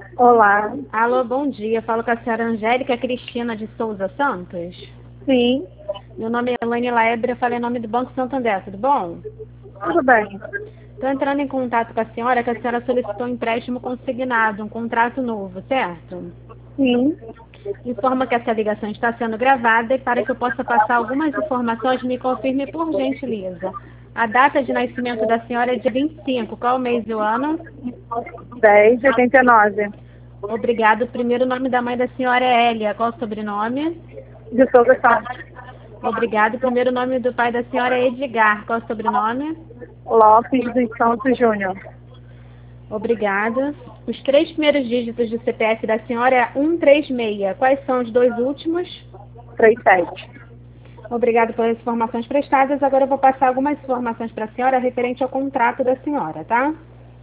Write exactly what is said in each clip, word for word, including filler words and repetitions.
Olá. Alô, bom dia. Falo com a senhora Angélica Cristina de Souza Santos. Sim, Meu nome é Elaine Laebre, eu falei em nome do Banco Santander, tudo bom? tudo bem. Estou entrando em contato com a senhora, que a senhora solicitou um empréstimo consignado, um contrato novo, certo? Sim, Informa que essa ligação está sendo gravada e para que eu possa passar algumas informações, me confirme por gentileza. A data de nascimento da senhora é dia vinte e cinco, qual o mês e o ano? dez de oitenta e nove. Obrigado. O primeiro nome da mãe da senhora é Hélia, qual o sobrenome? De Souza Santos. Obrigado. O primeiro nome do pai da senhora é Edgar, qual o sobrenome? Lopes dos Santos Júnior. Obrigada. Os três primeiros dígitos do C P F da senhora é cento e trinta e seis. Quais são os dois últimos? trinta e sete. Obrigado pelas informações prestadas. Agora eu vou passar algumas informações para a senhora referente ao contrato da senhora, tá?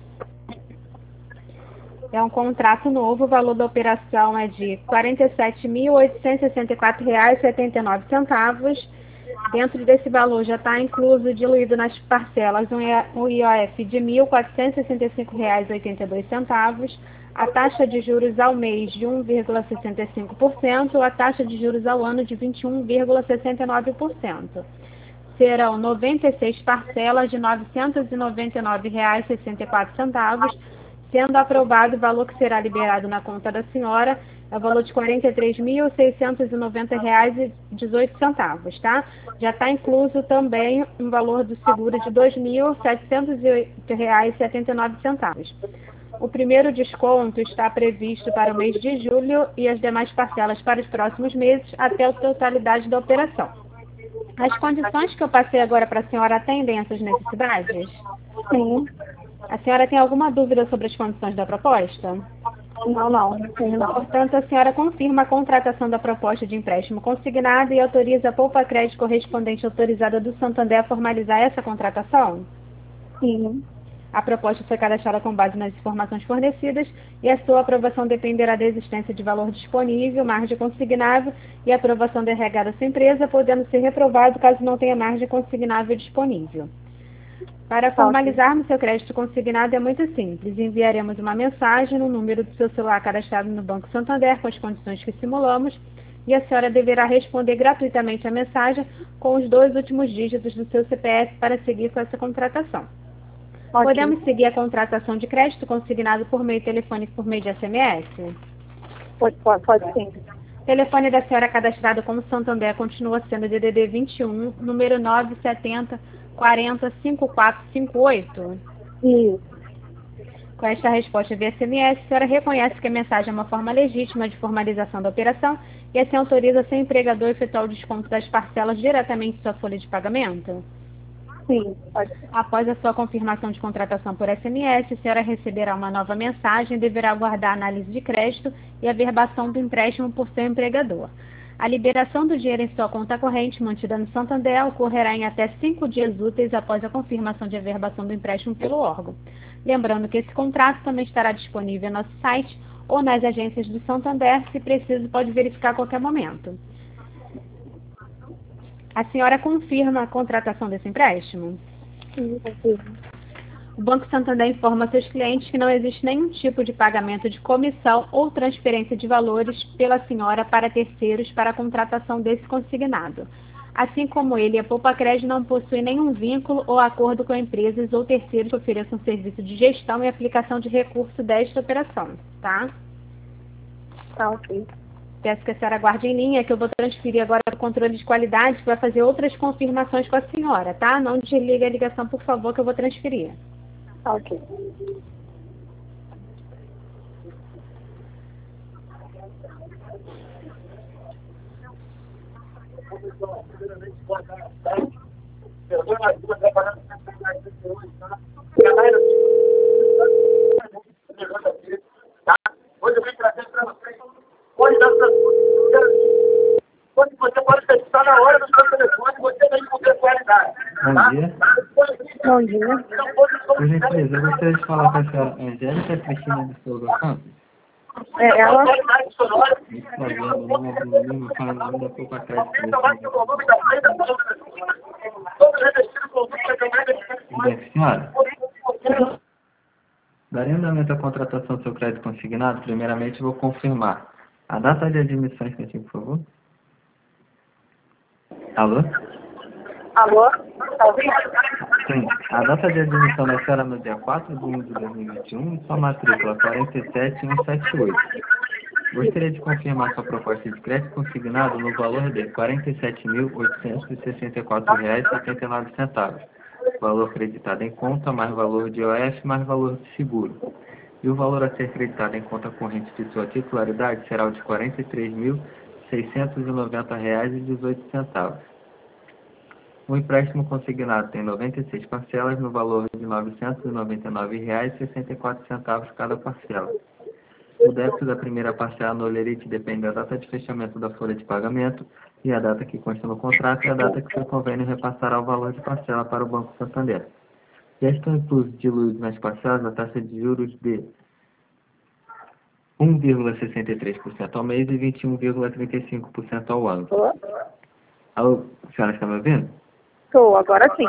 É um contrato novo, o valor da operação é de quarenta e sete mil oitocentos e sessenta e quatro reais e setenta e nove centavos. Dentro desse valor já está incluso, diluído nas parcelas, um I O F de mil quatrocentos e sessenta e cinco reais e oitenta e dois centavos, a taxa de juros ao mês de um vírgula sessenta e cinco por cento, a taxa de juros ao ano de vinte e um vírgula sessenta e nove por cento. Serão noventa e seis parcelas de novecentos e noventa e nove reais e sessenta e quatro centavos, sendo aprovado o valor que será liberado na conta da senhora, é o valor de quarenta e três mil seiscentos e noventa reais e dezoito centavos, tá? Já está incluso também um valor do seguro de dois mil setecentos e oito reais e setenta e nove centavos. O primeiro desconto está previsto para o mês de julho e as demais parcelas para os próximos meses, até a totalidade da operação. As condições que eu passei agora para a senhora atendem essas necessidades? Sim. A senhora tem alguma dúvida sobre as condições da proposta? Não, não, não tenho não. Portanto, a senhora confirma a contratação da proposta de empréstimo consignado e autoriza a Poupa Crédito correspondente autorizada do Santander a formalizar essa contratação? Sim. A proposta foi cadastrada com base nas informações fornecidas e a sua aprovação dependerá da existência de valor disponível, margem consignável e aprovação da R H da sua empresa, podendo ser reprovado caso não tenha margem consignável disponível. Para formalizarmos seu crédito consignado é muito simples. Enviaremos uma mensagem no número do seu celular cadastrado no Banco Santander com as condições que simulamos e a senhora deverá responder gratuitamente a mensagem com os dois últimos dígitos do seu C P F para seguir com essa contratação. Ok. Podemos seguir a contratação de crédito consignado por meio telefônico por meio de S M S? Pode, pode, pode sim. O telefone da senhora cadastrado como Santander continua sendo D D D vinte e um, número nove sete zero, quarenta, cinquenta e quatro cinquenta e oito? Isso. Com esta resposta via S M S, a senhora reconhece que a mensagem é uma forma legítima de formalização da operação e assim autoriza seu empregador a efetuar o desconto das parcelas diretamente em sua folha de pagamento? Sim, pode ser. Após a sua confirmação de contratação por S M S, a senhora receberá uma nova mensagem e deverá aguardar a análise de crédito e a verbação do empréstimo por seu empregador. A liberação do dinheiro em sua conta corrente mantida no Santander ocorrerá em até cinco dias úteis após a confirmação de averbação do empréstimo pelo órgão. Lembrando que esse contrato também estará disponível no nosso site ou nas agências do Santander, se preciso pode verificar a qualquer momento. A senhora confirma a contratação desse empréstimo? Sim, confirmo. O Banco Santander informa a seus clientes que não existe nenhum tipo de pagamento de comissão ou transferência de valores pela senhora para terceiros para a contratação desse consignado. Assim como ele, a Poupa Crédito não possui nenhum vínculo ou acordo com empresas ou terceiros que ofereçam serviço de gestão e aplicação de recurso desta operação, tá? Tá, ok. Peço que a senhora aguarde em linha, que eu vou transferir agora para o controle de qualidade, que vai fazer outras confirmações com a senhora, tá? Não desligue a ligação, por favor, que eu vou transferir. Tá, ok. Você pode testar na hora do seu telefone, você vem com qualidade. Bom dia. Bom dia. Por gentileza, eu gostaria de falar com a senhora Angélica Cristina de Souza Santos. É ela? Muito prazer, meu nome é Bruno Lima, falo em nome da Poupa Crédito. Tudo bem, senhora? Daria andamento à contratação do seu crédito consignado? Primeiramente, vou confirmar. A data de admissão, instantinho, por favor. Alô? Alô? Tá ouvindo? Sim. A data de admissão da senhora no dia quatro de um de dois mil e vinte e um e sua matrícula quarenta e sete mil cento e setenta e oito. Gostaria de confirmar sua proposta de crédito consignado no valor de quarenta e sete mil oitocentos e sessenta e quatro reais e setenta e nove centavos. Valor acreditado em conta, mais valor de O F, mais valor de seguro. E o valor a ser acreditado em conta corrente de sua titularidade será o de quarenta e três mil seiscentos e noventa reais e dezoito centavos. O empréstimo consignado tem noventa e seis parcelas no valor de novecentos e noventa e nove reais e sessenta e quatro centavos cada parcela. O débito da primeira parcela no Olerite depende da data de fechamento da folha de pagamento e a data que consta no contrato e a data que o convênio repassará o valor de parcela para o Banco Santander. Já estão inclusos diluídos nas parcelas a taxa de juros de um vírgula sessenta e três por cento ao mês e vinte e um vírgula trinta e cinco por cento ao ano. Alô? Alô, a senhora está me ouvindo? Tô, agora sim.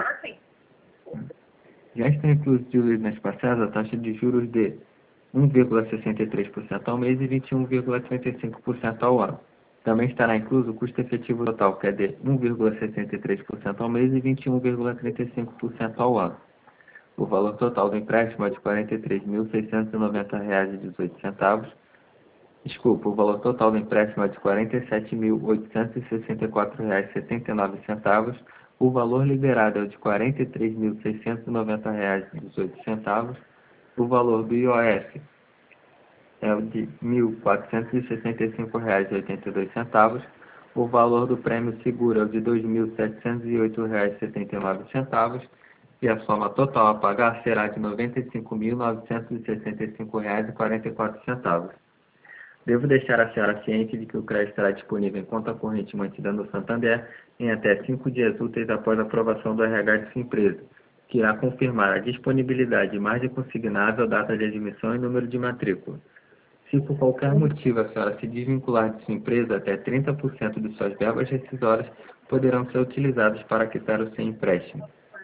Já estão inclusos diluídos nas parcelas a taxa de juros de um vírgula sessenta e três por cento ao mês e vinte e um vírgula trinta e cinco por cento ao ano. Também estará incluso o custo efetivo total, que é de um vírgula sessenta e três por cento ao mês e vinte e um vírgula trinta e cinco por cento ao ano. O valor total do empréstimo é de quarenta e três mil seiscentos e noventa reais e dezoito centavos. Desculpa, o valor total do empréstimo é de quarenta e sete mil oitocentos e sessenta e quatro reais e setenta e nove centavos. O valor liberado é de quarenta e três mil seiscentos e noventa reais e dezoito centavos. O valor do I O F é o de mil quatrocentos e sessenta e cinco reais e oitenta e dois centavos. O valor do prêmio seguro é o de dois mil setecentos e oito reais e setenta e nove centavos. E a soma total a pagar será de noventa e cinco mil novecentos e sessenta e cinco reais e quarenta e quatro centavos. Devo deixar a senhora ciente de que o crédito estará disponível em conta corrente mantida no Santander em até cinco dias úteis após a aprovação do R H de sua empresa, que irá confirmar a disponibilidade de margem consignável, data de admissão e número de matrícula. Se por qualquer motivo a senhora se desvincular de sua empresa, até trinta por cento de suas verbas rescisórias poderão ser utilizados para quitar o seu empréstimo.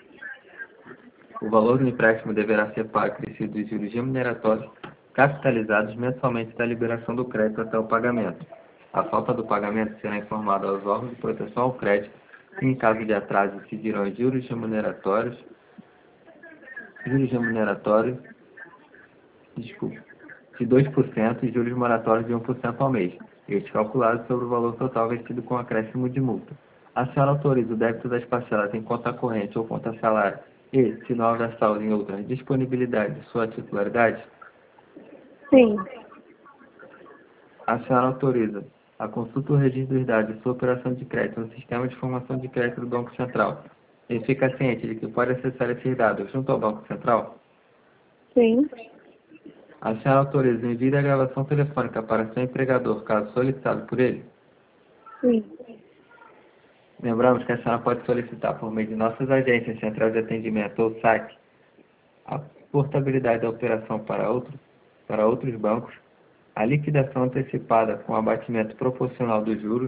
O valor do empréstimo deverá ser pago acrescido dos juros remuneratórios capitalizados mensalmente da liberação do crédito até o pagamento. A falta do pagamento será informada aos órgãos de proteção ao crédito e, em caso de atraso, incidirão os juros remuneratórios, juros remuneratórios, desculpa, de dois por cento e juros moratórios de um por cento ao mês, estes calculados sobre o valor total vestido com acréscimo de multa. A senhora autoriza o débito das parcelas em conta corrente ou conta salário e, se não houver saldo em outras disponibilidades de sua titularidade? Sim. A senhora autoriza a consulta do registro dos dados de sua operação de crédito no sistema de informação de crédito do Banco Central e fica ciente de que pode acessar esses dados junto ao Banco Central? Sim. A senhora autoriza o envio da gravação telefônica para seu empregador, caso solicitado por ele? Sim. Lembramos que a senhora pode solicitar por meio de nossas agências, centrais de atendimento ou S A C, a portabilidade da operação para, outro, para outros bancos, a liquidação antecipada com abatimento proporcional dos juros,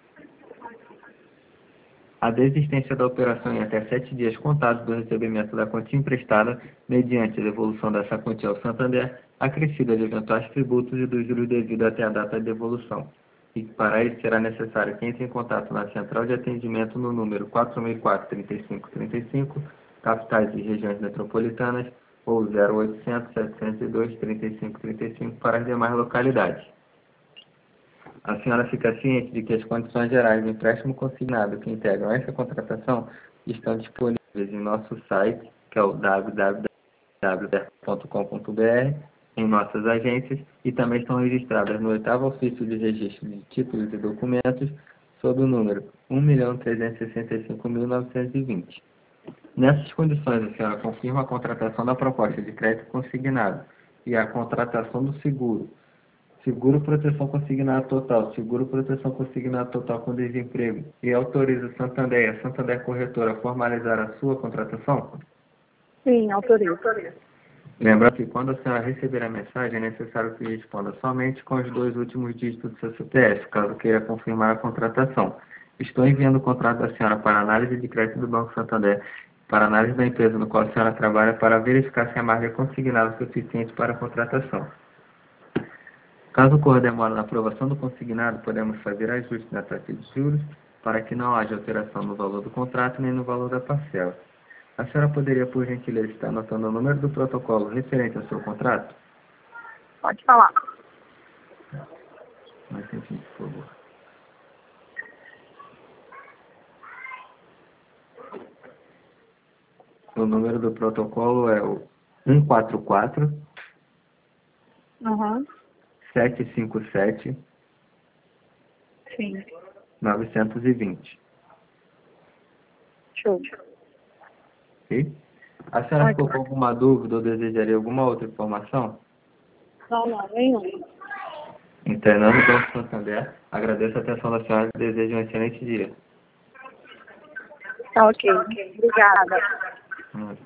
a desistência da operação em até sete dias contados do recebimento da quantia emprestada, mediante a devolução dessa quantia ao Santander, acrescida de eventuais tributos e dos juros devidos até a data de devolução. E para isso será necessário que entre em contato na central de atendimento no número quatro mil e quatro, trinta e cinco trinta e cinco, capitais e regiões metropolitanas, ou zero oitocentos, setecentos e dois, trinta e cinco trinta e cinco para as demais localidades. A senhora fica ciente de que as condições gerais do empréstimo consignado que integram essa contratação estão disponíveis em nosso site, que é o w w w ponto com ponto b r, em nossas agências, e também estão registradas no oitavo ofício de registro de títulos e documentos, sob o número um milhão trezentos e sessenta e cinco mil novecentos e vinte. Nessas condições, a senhora confirma a contratação da proposta de crédito consignado e a contratação do seguro. Seguro proteção consignado total, seguro proteção consignado total com desemprego, e autoriza o Santander e a Santander Corretora a formalizar a sua contratação? Sim, autorizo. Lembrando que quando a senhora receber a mensagem, é necessário que responda somente com os dois últimos dígitos do seu C P F, caso queira confirmar a contratação. Estou enviando o contrato da senhora para análise de crédito do Banco Santander. para análise da empresa no qual a senhora trabalha para verificar se a margem é consignada o suficiente para a contratação. Caso ocorra demora na aprovação do consignado, podemos fazer ajuste na taxa de juros para que não haja alteração no valor do contrato nem no valor da parcela. A senhora poderia, por gentileza, estar anotando o número do protocolo referente ao seu contrato? Pode falar. Mais tempinho, por favor. O número do protocolo é o um quatro quatro, Aham. sete cinco sete, Sim. nove dois zero. Show. Ok? A senhora Pode. ficou com alguma dúvida ou desejaria alguma outra informação? Não, não, nenhum. Internando o Banco Santander, agradeço a atenção da senhora e desejo um excelente dia. Tá ok. Obrigada. Hum.